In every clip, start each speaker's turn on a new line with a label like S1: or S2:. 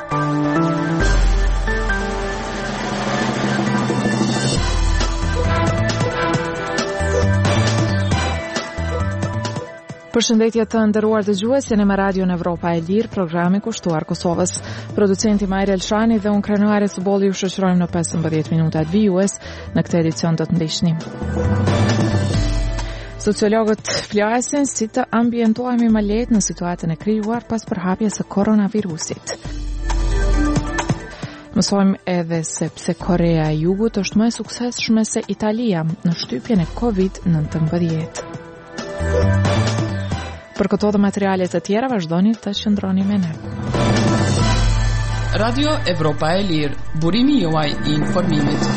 S1: Përshëndetje të nderuar dëgjues, jeni me Radion Evropa e Lirë, programi kushtuar Kosovës. Producenti Majrë Elshani dhe unë Krenuari Subolli ju shoqërojmë në 15 minutat vijues në këtë edicion të ndihni. Sociologët flasin si të ambientohemi më lehtë në situatën e krijuar pas përhapjes së koronavirusit. Mësojmë edhe se pse Korea e Jugut është më e suksesshme se Italia në shtypjen e COVID-19. Për këto dhe materialet të tjera vazhdoni të qëndroni me ne.
S2: Radio Evropa e Lirë, burimi juaj I informimit.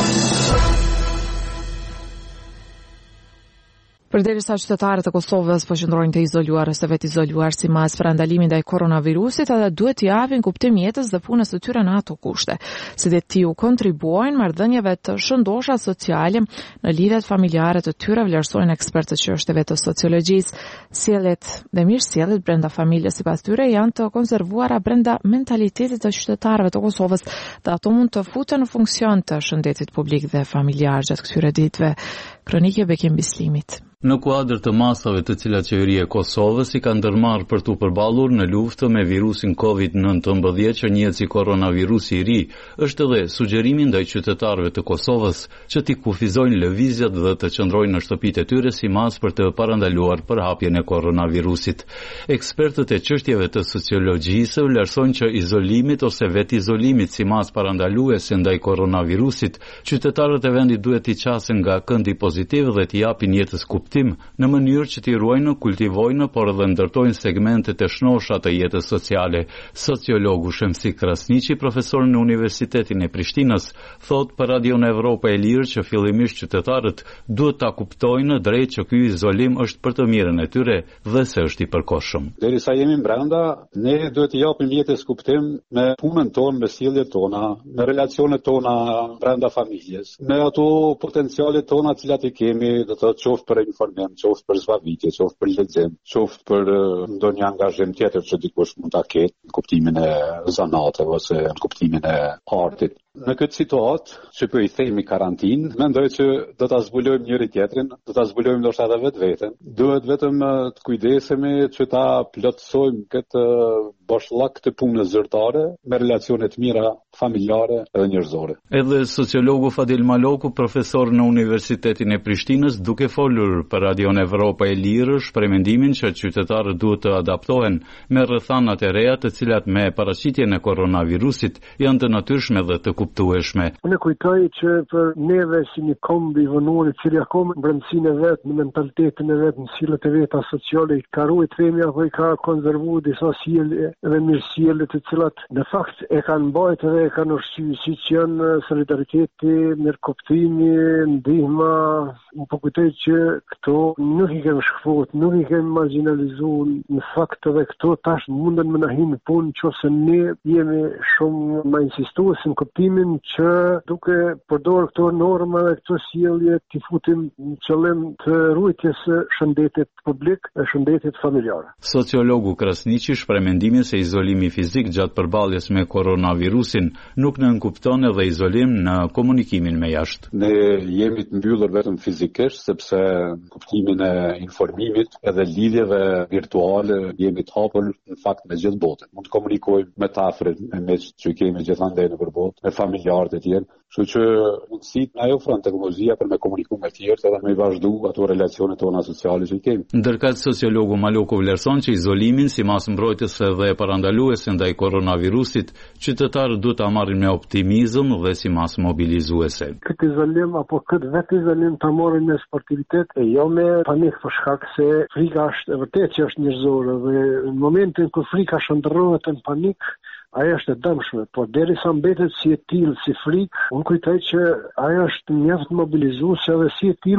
S1: Përderisa qytetarët e Kosovës po qëndrojnë të izoluar ose vetë izoluar si mas për ndalimin ndaj koronavirusit, ata duhet t'i japin kuptim jetës dhe punës së tyre në ato kushte, si dhe t'i u kontribuojnë marrëdhënieve të shëndosha sociale në lidhjet familjare të tyre, vlerësojnë ekspertët që çështjeve të sociologjisë. Sjelljet dhe mirësjelljet brenda familjes sipas tyre janë të konservuara brenda mentalitetit të qytetarëve të Kosovës dhe ato mund të futen në funksion të shëndetit publik dhe familjar gjatë këtyre ditëve. Kronikë Bekim Bislimit.
S3: Në kuadër të masave të cilat qeveria e Kosovës I ka ndërmarrë për t'u përballur në luftë me virusin COVID-19 që njihet si koronavirusi I ri, është edhe sugjerimi ndaj qytetarëve të Kosovës që t'i kufizojnë lëvizjet dhe të qëndrojnë në shtëpitë e tyre si mas për të parandaluar përhapjen e koronavirusit. Ekspertët e çështjeve të sociologjisë vlerësojnë që izolimit ose vetë izolimit si mas parandaluese ndaj koronavirusit, qytetarët e vendit duhet t'i qasen nga këndi pozitiv dhe t'i japin jetës në mënyrë që t'i ruajnë, kultivojnë, por edhe ndërtojnë segmentet e shnosha të jetës sociale. Sociologu Shemsi Krasniqi, profesor në Universitetin e Prishtinës, thot për Radion Evropa e Lirë që fillimisht qytetarët duhet ta kuptojnë drejt që ky izolim është për të mirën e tyre dhe se është I përkohshëm.
S4: Derisa jemi brenda, ne duhet t'i japim jetës kuptim me punën tonë, me sjelljet tona, me relacionet tona brenda familjes, me ato potencialet tona të cilat I kemi, do të thotë qoftë për informim, qoftë për zbavitje, qoftë për lexim, qoftë për ndonjë angazhim tjetër që dikush mund ta ketë në kuptimin e zanateve ose në kuptimin e artit. Në këtë situatë, që po I themi karantinë, mendoj që do ta zbulojmë njëri tjetrin, do ta zbulojmë ndoshta edhe vetveten. Duhet vetëm të kujdesemi që ta plotësojmë këtë boshllak të punës zyrtare me relacione të mira familjare edhe njerëzore.
S3: Edhe sociologu Fadil Maloku, profesor në Universitetin e Prishtinës, duke folur për Radion Evropa e Lirë, shpreh mendimin që qytetarët duhet të adaptohen me rrethanat e reja të cilat me paraqitjen e koronavirusit janë të natyrshme dhe të kuptueshme.
S5: Unë kujtoj që për neve si një kombi vënor I cili akoma në brendësinë e vet, në mentalitetin e vet, në sjelljet e veta sociale I ka ruajtur themi apo I ka konservuar disa sjellje dhe mirësjellje të cilat në fakt e kanë mbajtur dhe e kanë ushqyer siç janë solidariteti, mirëkuptimi, ndihma. Unë po kujtoj që këto nuk I kemi shkëput, nuk I kemi marginalizuar, në fakt edhe këto tash munden me na hinë punë nëse ne jemi shumë më insistues në kuptimin që duke përdorur këto norma dhe këto sjellje t'i futim në qëllim të ruajtjes së shëndetit publik e shëndetit familjar.
S3: Sociologu Krasniqi shpreh mendimin se izolimi fizik gjatë përballjes me koronavirusin nuk nënkupton edhe izolim në komunikimin me jashtë.
S4: Ne jemi të mbyllur vetëm fizikisht sepse në kuptimin e informimit edhe lidhjeve virtuale jemi të hapur në fakt me gjithë botën. Mund të komunikojmë me të afërt me që kemi gjithandej nëpër botë, me familjarët e tjerë, kështu që mundësit na ofron teknologjia për me komunikuar me të tjerë edhe me vazhdu ato relacionet tona sociale që kemi.
S3: Ndërkëtë sociologu Maloku vlerëson që izolimin si mas mbrojtëse dhe parandaluese ndaj koronavirusit, qytetarët duhet ta marrin me optimizëm dhe si mas mobilizuese.
S5: Këtë izolim apo këtë vetë izolim ta marrin me sportivitet e jo me panik për shkak se frika është e vërtetë që është njerëzore dhe në momentin kur frika shndërrohet në panik ajo është e dëmshme, por derisa mbetet si e tillë, si frikë, unë kujtoj që ajo është mjaft mobilizuese dhe si e tillë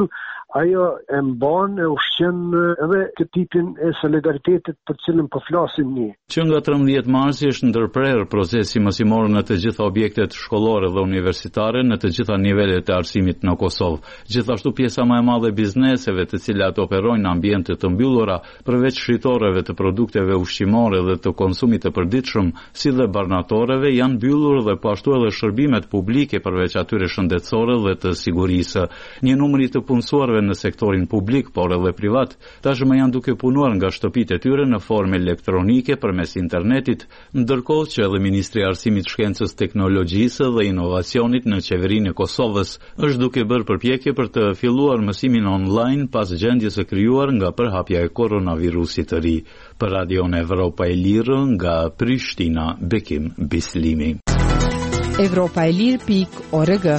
S5: ajo e mban e ushqen edhe këtë tipin e solidaritetit për cilën po flasim ne.
S3: Që nga 13 marsi është ndërprerë procesi mësimor në të gjitha objektet shkollore dhe universitare në të gjitha nivelet e arsimit në Kosovë. Gjithashtu pjesa më e madhe e bizneseve të cilat operojnë në ambiente të mbyllura, përveç shritoreve të produkteve ushqimore dhe të konsumit të përditshëm, si dhe barnatoreve, janë mbyllur dhe po ashtu edhe shërbimet publike përveç atyre shëndetësore dhe të sigurisë. Një numër i të punësuarve në sektorin publik, por edhe privat, tashmë janë duke punuar nga shtëpitë e tyre në formë elektronike përmes internetit, ndërkohë që edhe Ministri i Arsimit, Shkencës, Teknologjisë dhe Inovacionit në qeverinë e Kosovës është duke bërë përpjekje për të filluar mësimin online pas gjendjes së krijuar nga përhapja e koronavirusit të ri. Për Radion Evropa e Lirë nga Prishtina, Bekim Bislimi.
S1: Evropaelir.org.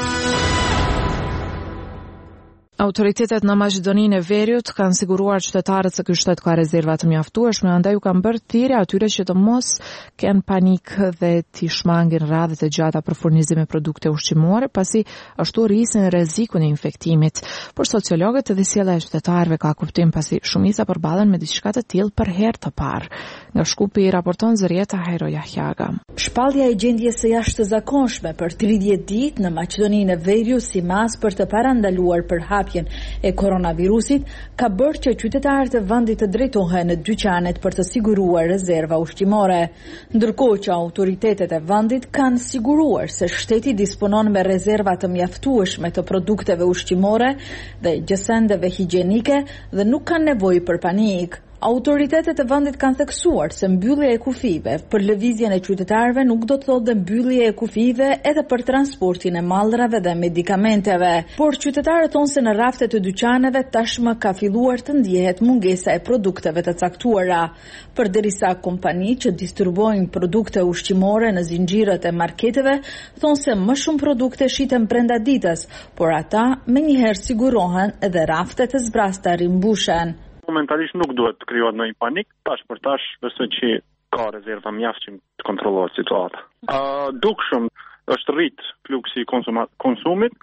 S1: Autoritetet në Maqedoninë e Veriut kanë siguruar qytetarët se ky shtet ka rezerva të mjaftueshme, andaj u kanë bërë thirrje atyre që të mos kenë panik dhe të shmangin radhët e gjata për furnizim me produkte ushqimore, pasi ashtu rrisin rrezikun e infektimit. Por sociologët dhe sjellja e qytetarëve ka kuptim, pasi shumica përballen me diçka të tillë për herë të parë. Nga Shkupi raporton Zërieta Hajro Jahjaga.
S6: Shpallja e gjendjes së jashtëzakonshme për 30 ditë në Maqedoninë e Veriut si mas për të parandaluar përhapjen e koronavirusit ka bërë që qytetarët e vendit të drejtohen në dyqanet për të siguruar rezerva ushqimore, ndërkohë që autoritetet e vendit kanë siguruar se shteti disponon me rezerva të mjaftueshme të produkteve ushqimore dhe gjësendeve higjienike dhe nuk kanë nevojë për panik. Autoritetet e vendit kanë theksuar se mbyllja e kufive për lëvizjen e qytetarëve nuk do të thotë mbyllje e kufive edhe për transportin e mallrave dhe medikamenteve, por qytetarët thonë se në raftet e dyqaneve tashmë ka filluar të ndjehet mungesa e produkteve të caktuara, përderisa kompani që distribuojnë produkte ushqimore në zinxhirët e marketeve thonë se më shumë produkte shiten brenda ditës, por ata menjëherë sigurohen edhe raftet e zbrasta rimbushen.
S7: Momentalisht nuk duhet të krijohet ndonjë panik, tash për tash besoj që ka rezerva mjaft që të kontrollohet situata. Dukshëm është rrit fluksi i konsumit,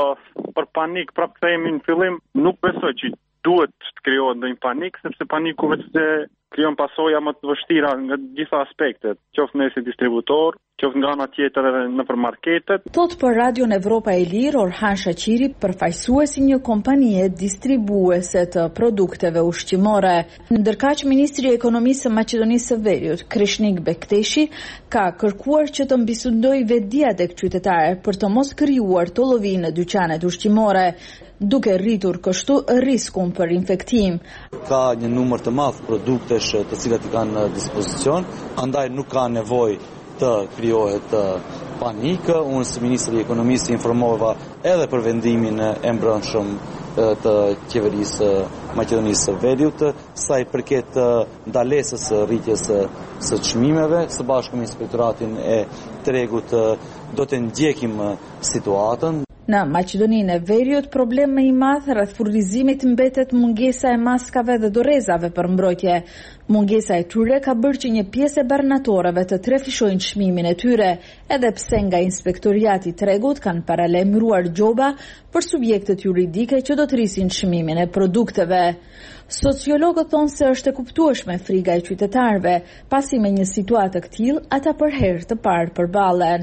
S7: për panik prapë kthehemi në fillim, nuk besoj që duhet të krijohet ndonjë panik, sepse paniku vetë krijon pasoja më të vështira nga gjitha aspektet, qoftë nëse distributor, qoftë nga ana tjetër edhe nëpër marketet.
S6: Thot për Radion Evropa e Lirë Orhan Shaqiri, përfaqësuesi një kompanie distribuese të produkteve ushqimore. Ndërkaq Ministri i Ekonomisë së Maqedonisë së Veriut, Krishnik Bekteshi, ka kërkuar që të mbisundojë vetdia tek qytetarët për të mos krijuar të llovi në dyqanet ushqimore, duke rritur kështu riskun për infektim.
S8: Ka një numër të madh produktesh të cilat i kanë në dispozicion, andaj nuk ka nevojë të krijohet panikë. Unë si Ministri i Ekonomisë informova edhe për vendimin e mbrëmshëm të qeverisë Maqedonisë së Veriut, sa i përket ndalesës së rritjes së çmimeve, së bashku me Inspektoratin e Tregut do të ndjekim situatën.
S6: Në Maqedoninë e Veriut, problem më i madh rreth furnizimit mbetet mungesa e maskave dhe dorezave për mbrojtje. Mungesa e tyre ka bërë që një pjesë e barnatorëve të trefishojnë çmimin e tyre, edhe pse nga Inspektoriati i Tregut kanë paralajmëruar gjoba për subjektet juridike që do të rrisin çmimin e produkteve. Sociologët thonë se është e kuptueshme frika e qytetarëve, pasi me një situatë të tillë ata për herë të parë përballen.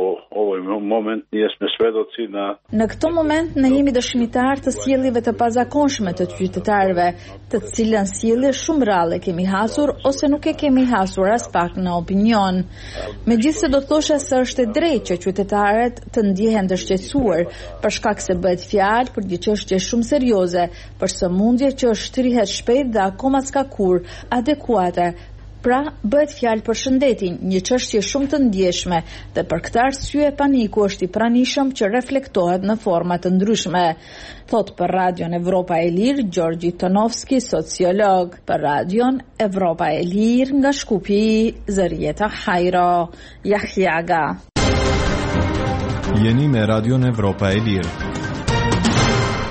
S6: Në këtë moment ne jemi dëshmitar të sjelljeve të pazakonshme të qytetarëve, të cilën sjellje shumë rrallë kemi hasur ose nuk e kemi hasur as pak në opinion. Megjithëse do thosha se është e drejtë që qytetarët të ndjehen të shqetësuar për shkak se bëhet fjalë për një çështje shumë serioze, për sëmundje që shtrihet shpejt dhe akoma s'ka kur adekuate. Pra, bëhet fjalë për shëndetin, një çështje shumë të ndjeshme, dhe për këtë arsye paniku është i pranishëm që reflektohet në forma të ndryshme. Thot për Radion Evropa e Lirë, Gjorgji Tonovski, sociolog. Për Radion Evropa e Lirë, nga Shkupi, Zërieta Hajro Jahjaga.
S9: Jeni me Radion Evropa e Lirë.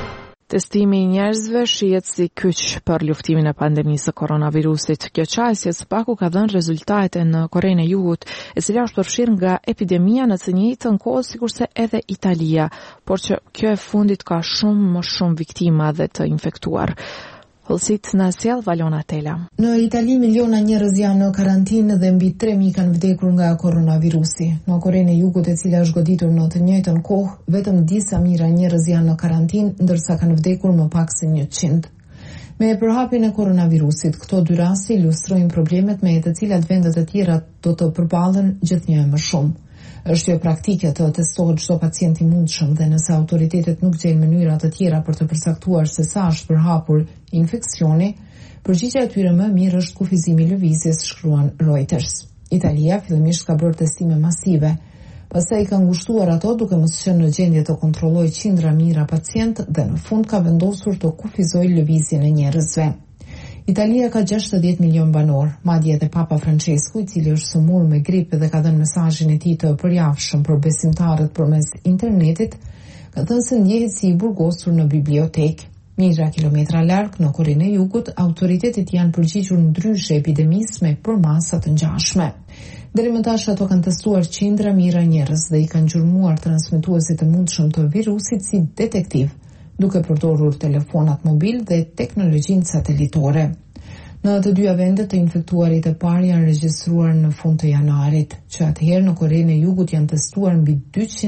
S1: Testimi I njerëzve shihet si kyç për luftimin e pandemisë së koronavirusit. Kjo qasje së paku ka dhënë rezultate në Korenë e Jugut, e cila është përfshirë nga epidemia në të njëjtën kohë sikurse edhe Italia, por që kjo e fundit ka më shumë viktima dhe të infektuar. Hollësit në sjell Valona Tela.
S9: Në Itali miliona njerëz janë në karantinë dhe mbi 3.000 kanë vdekur nga koronavirusi. Në Korenë e Jugut, e cila është goditur në të njëjtën kohë, vetëm disa mijëra njerëz janë në karantinë, ndërsa kanë vdekur më pak se 100. Me përhapjen e koronavirusit, këto dy raste ilustrojnë problemet me të cilat vendet e tjera do të përballen gjithnjë më shumë. Është jo praktike të testohet çdo pacient I mundshëm dhe nëse autoritetet nuk gjejnë mënyra të tjera për të përcaktuar se sa është përhapur infeksioni, përgjigjja e tyre më mirë është kufizimi I lëvizjes, shkruan Reuters. Italia fillimisht ka bërë testime masive, pastaj I ka ngushtuar ato duke mos qenë në gjendje të kontrollojë qindra mijëra pacient dhe në fund ka vendosur të kufizojë lëvizjen e njerëzve. Italia ka 60 milion banor, madje edhe Papa Francesku, I cili është sëmurë me gripë dhe ka dhënë mesazhin e tij të përjavshëm për besimtarët përmes internetit, ka thënë se ndjehet si I burgosur në bibliotekë. Mijëra kilometra larg në Korenë e Jugut, autoritetet janë përgjigjur ndryshe epidemisë me përmasa të ngjashme. Deri më tash ato kanë testuar qindra mijëra njerëz dhe I kanë gjurmuar transmetuesit të mundshëm të virusit si detektiv, duke përdorur telefonat mobil dhe teknologjinë satelitore. Në të dyja vendet të infektuarit e parë janë regjistruar në fund të janarit, që atëherë në Korenë e Jugut janë testuar mbi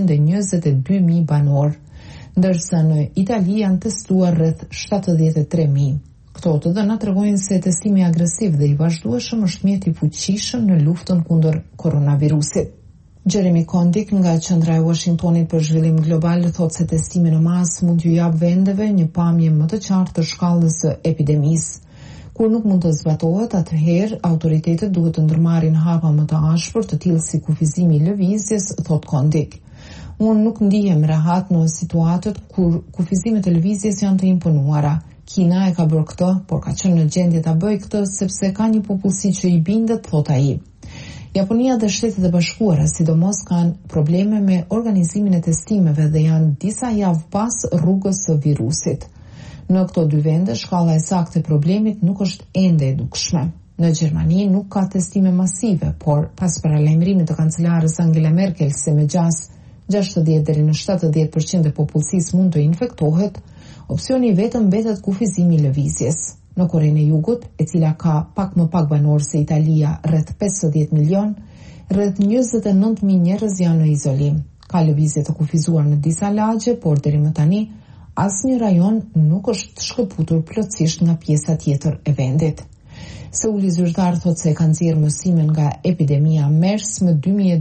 S9: 222.000 banor, ndërsa në Itali janë testuar rreth 73.000. Këto të dhëna tregojnë se testimi agresiv dhe I vazhdueshëm është mjet I fuqishëm në luftën kundër koronavirusit. Jeremy Kondik nga qendra e Washingtonit për zhvillim global thotë se testimi në masë mund t'ju jap vendeve një pamje më të qartë të shkallës së epidemisë. Kur nuk mund të zbatohet, atëherë autoritetet duhet të ndërmarrin hapa më të ashpër të tillë si kufizimi I lëvizjes, thotë Kondik. Unë nuk ndihem rehat në situatët kur kufizimet e lëvizjes janë të imponuara. Kina e ka bërë këtë, por ka qenë në gjendje ta bëjë këtë sepse ka një popullsi që I bindet, thotë ai. Japonia dhe Shtetet e Bashkuara sidomos kanë probleme me organizimin e testimeve dhe janë disa javë pas rrugës së virusit. Në këto dy vende, shkalla e saktë e problemit nuk është ende e dukshme. Në Gjermani nuk ka testime masive, por pas paralajmërimit të kancelarës Angela Merkel se me gjas 60 deri në 70% e popullsisë mund të infektohet, opsioni vetëm mbetet kufizimi I lëvizjes. Në Korenë e Jugut, e cila ka pak më pak banor se Italia, rreth 50 milion, rreth 29.000 njerëz janë në izolim. Ka lëvizje të kufizuar në disa lagje, por deri më tani asnjë rajon nuk është shkëputur plotësisht nga pjesa tjetër e vendit. Seuli zyrtar thotë se ka nxjerrë mësime nga epidemia MERS më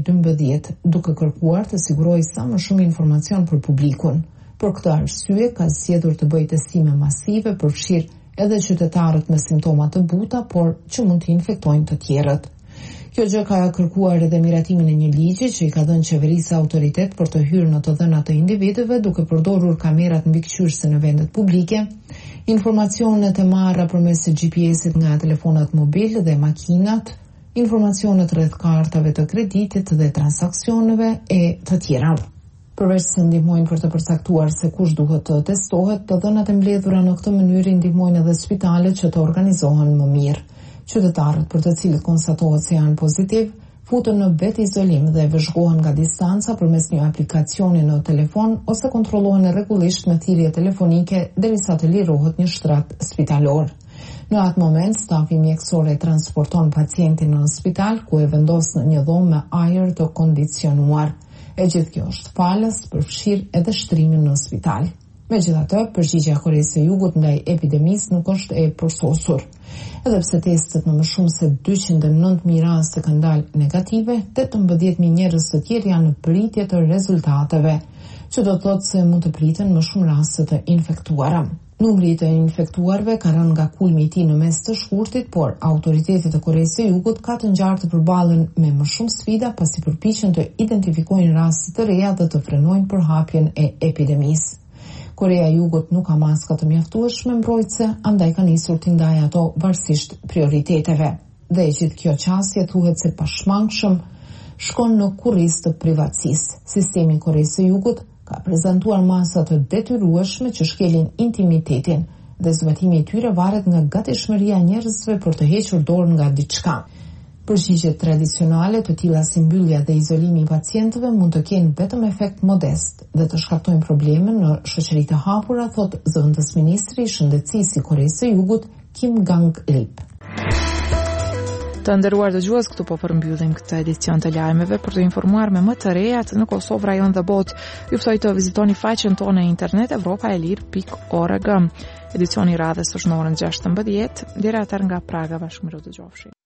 S9: 2012, duke kërkuar të sigurojë sa më shumë informacion për publikun. Për këtë arsye ka zgjedhur të bëjë testime masive përfshirë edhe qytetarët me simptoma të buta, por që mund të infektojnë të tjerët. Kjo gjë ka kërkuar edhe miratimin e një ligji që I ka dhënë qeverisë autoritet për të hyrë në të dhënat të individëve duke përdorur kamerat mbikëqyrëse në vendet publike, informacionet e marra përmes GPS-it nga telefonat mobil dhe makinat, informacionet rreth kartave të kreditit dhe transaksioneve e të tjera. Përveç se ndihmojnë për të përcaktuar se kush duhet të testohet, të dhënat e mbledhura në këtë mënyrë ndihmojnë edhe spitalet që të organizohen më mirë. Qytetarët për të cilët konstatohet se janë pozitiv, futen në vetë izolim dhe vëzhgohen nga distanca përmes një aplikacioni në telefon ose kontrollohen rregullisht me thirrje telefonike derisa të lirohet një shtrat spitalor. Në atë moment, stafi mjekësor e transporton pacientin në spital, ku e vendos në një dhomë me ajër të kondicionuar. E gjithë kjo është falas përfshirë edhe shtrimin në spital. Megjithatë, përgjigjja e Koreës së Jugut ndaj epidemisë nuk është e përsosur. Edhe pse testet në më shumë se 209.000 raste kanë dalë negative, 18.000 njerëz të tjerë janë në pritje të rezultateve, që do të thotë se mund të priten më shumë raste të infektuara. Numri të infektuarve ka rënë nga kulmi I tij në mes të shkurtit, por autoritetet e Koreës së Jugut ka të ngjarë të përballen me më shumë sfida pasi përpiqen të identifikojnë raste të reja dhe të frenojnë përhapjen e epidemisë. Korea e Jugut nuk ka maska të mjaftueshme mbrojtëse, andaj ka nisur të ndajë ato varësisht prioriteteve. Dhe e gjithë kjo qasje thuhet se pashmangshëm shkon në kurriz të privatësisë. Sistemi I Koreës së Jugut ka prezantuar masa të detyrueshme që shkelin intimitetin dhe zbatimi i tyre varet nga gatishmëria e njerëzve për të hequr dorë nga diçka. Përgjigjet tradicionale të tilla si mbyllja dhe izolimi i pacientëve mund të kenë vetëm efekt modest dhe të shkaktojnë probleme në shoqëri të hapura, thot zëvendës ministri i shëndetësisë i Koreas së Jugut Kim Gang-lip.
S1: Të nderuar dëgjues, këtu po përmbyllim këtë edicion të lajmeve. Për të informuar me më të rejat në Kosovë, rajon dhe botë, ju ftoj të vizitoni faqen tonë në internet evropaelir.org. Edicioni i radhës është në orën 16:00. Deri atëherë nga Praga, bashkë miru dëgjofshi.